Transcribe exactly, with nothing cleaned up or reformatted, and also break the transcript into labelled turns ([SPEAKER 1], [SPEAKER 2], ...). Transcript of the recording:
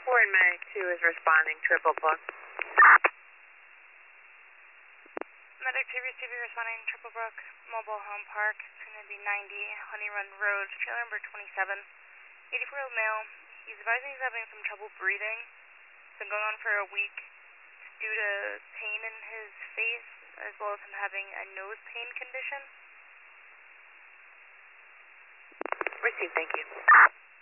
[SPEAKER 1] Warren Medic two is responding, triple plug.
[SPEAKER 2] Medic two receiving, responding, Triple Brook, Mobile Home Park. It's going to be ninety Honey Run Road, trailer number twenty-seven. eighty-four year old male. He's advising he's having some trouble breathing. It's been going on for a week. It's due to pain in his face, as well as him having a nose pain condition.
[SPEAKER 1] Received, thank you.